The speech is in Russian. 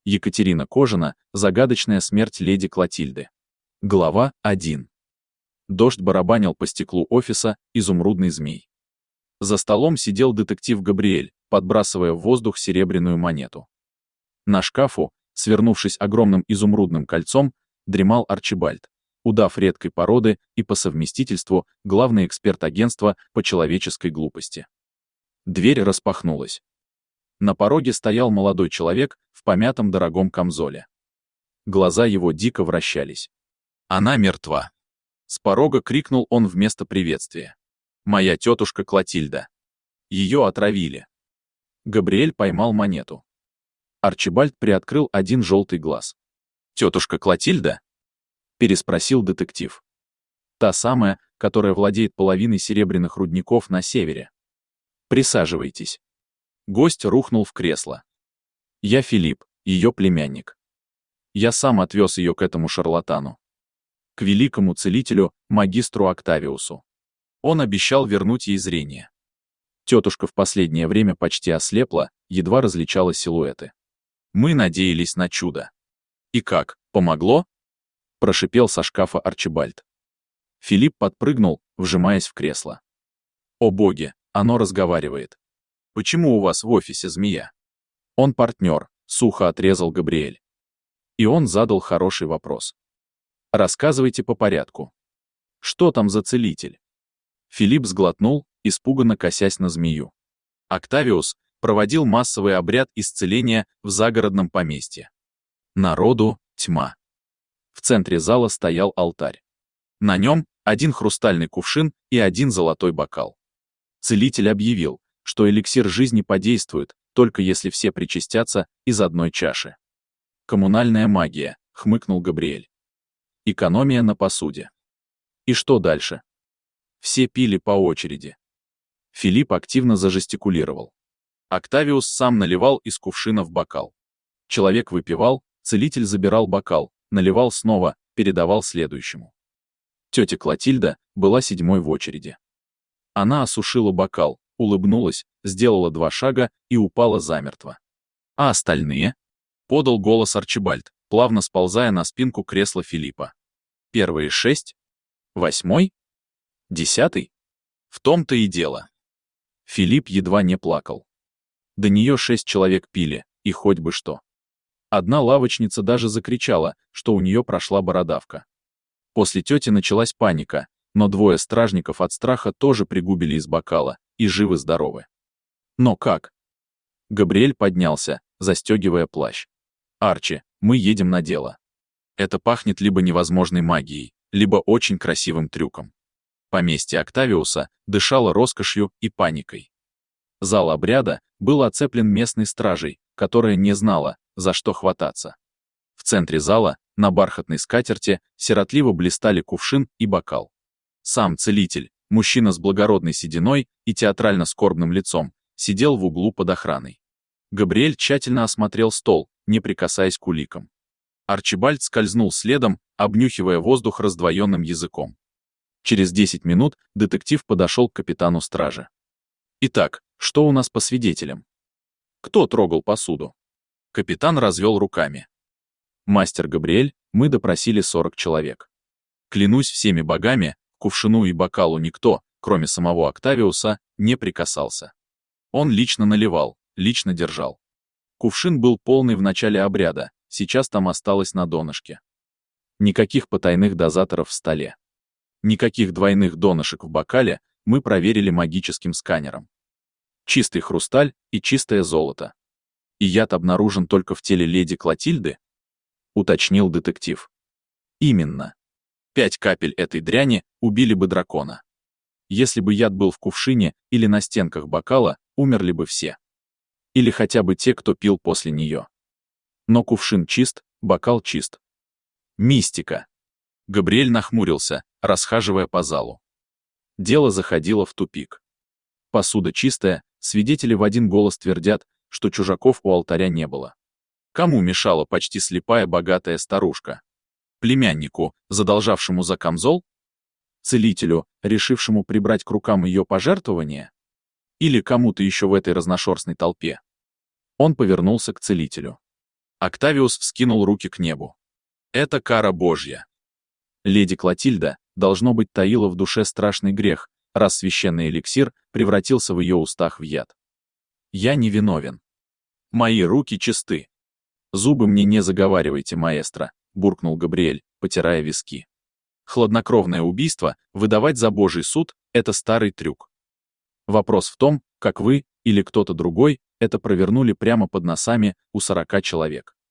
Екатерина Кожина. Загадочная смерть леди Клотильды. Глава 1. Дождь барабанил по стеклу офиса изумрудный змей. За столом сидел детектив Габриэль, подбрасывая в воздух серебряную монету. На шкафу, свернувшись огромным изумрудным кольцом, дремал Арчибальд, удав редкой породы и по совместительству главный эксперт агентства по человеческой глупости. Дверь распахнулась. На пороге стоял молодой человек в помятом дорогом камзоле. Глаза его дико вращались. «Она мертва!» С порога крикнул он вместо приветствия. «Моя тетушка Клотильда! Ее отравили!» Габриэль поймал монету. Арчибальд приоткрыл один желтый глаз. «Тетушка Клотильда?» Переспросил детектив. «Та самая, которая владеет половиной серебряных рудников на севере. Присаживайтесь». Гость рухнул в кресло. «Я Филипп, ее племянник. Я сам отвез ее к этому шарлатану. К великому целителю, магистру Октавиусу. Он обещал вернуть ей зрение. Тетушка в последнее время почти ослепла, едва различала силуэты. Мы надеялись на чудо. И как, помогло?» Прошипел со шкафа Арчибальд. Филипп подпрыгнул, вжимаясь в кресло. «О боги, оно разговаривает. Почему у вас в офисе змея?» «Он партнер», — сухо отрезал Габриэль. И он задал хороший вопрос. «Рассказывайте по порядку. Что там за целитель?» Филипп сглотнул, испуганно косясь на змею. Октавиус проводил массовый обряд исцеления в загородном поместье. Народу тьма. В центре зала стоял алтарь. На нем один хрустальный кувшин и один золотой бокал. Целитель объявил, что эликсир жизни подействует, только если все причастятся из одной чаши. «Коммунальная магия», — хмыкнул Габриэль. «Экономия на посуде». И что дальше? Все пили по очереди. Филипп активно зажестикулировал. Октавиус сам наливал из кувшина в бокал. Человек выпивал, целитель забирал бокал, наливал снова, передавал следующему. Тетя Клотильда была седьмой в очереди. Она осушила бокал, улыбнулась, сделала 2 шага и упала замертво. «А остальные?» — подал голос Арчибальд, плавно сползая на спинку кресла Филиппа. «Первые 6? 8? 10? В том-то и дело». Филипп едва не плакал. До нее 6 человек пили, и хоть бы что. Одна лавочница даже закричала, что у нее прошла бородавка. После тети началась паника, но 2 стражников от страха тоже пригубили из бокала, и живы-здоровы. Но как? Габриэль поднялся, застегивая плащ. «Арчи, мы едем на дело. Это пахнет либо невозможной магией, либо очень красивым трюком». Поместье Октавиуса дышало роскошью и паникой. Зал обряда был оцеплен местной стражей, которая не знала, за что хвататься. В центре зала, на бархатной скатерти, сиротливо блистали кувшин и бокал. Сам целитель, мужчина с благородной сединой и театрально-скорбным лицом, сидел в углу под охраной. Габриэль тщательно осмотрел стол, не прикасаясь к уликам. Арчибальд скользнул следом, обнюхивая воздух раздвоенным языком. Через 10 минут детектив подошел к капитану стражи. «Итак, что у нас по свидетелям? Кто трогал посуду?» Капитан развел руками. «Мастер Габриэль, мы допросили 40 человек. Клянусь всеми богами, к кувшину и бокалу никто, кроме самого Октавиуса, не прикасался. Он лично наливал, лично держал. Кувшин был полный в начале обряда, сейчас там осталось на донышке. Никаких потайных дозаторов в столе. Никаких двойных донышек в бокале, мы проверили магическим сканером. Чистый хрусталь и чистое золото. И яд обнаружен только в теле леди Клотильды?» — уточнил детектив. «Именно. 5 капель этой дряни убили бы дракона. Если бы яд был в кувшине или на стенках бокала, умерли бы все. Или хотя бы те, кто пил после нее. Но кувшин чист, бокал чист. Мистика». Габриэль нахмурился, расхаживая по залу. Дело заходило в тупик. Посуда чистая, свидетели в один голос твердят, что чужаков у алтаря не было. Кому мешала почти слепая богатая старушка? Племяннику, задолжавшему за камзол? Целителю, решившему прибрать к рукам ее пожертвования? Или кому-то еще в этой разношерстной толпе? Он повернулся к целителю. Октавиус вскинул руки к небу. Это кара Божья. Леди Клотильда, должно быть, таила в душе страшный грех, раз священный эликсир превратился в ее устах в яд. Я не виновен. Мои руки чисты. Зубы мне не заговаривайте, маэстро, буркнул Габриэль, потирая виски. Хладнокровное убийство выдавать за Божий суд — это старый трюк. Вопрос в том, как вы или кто-то другой это провернули прямо под носами у 40 человек.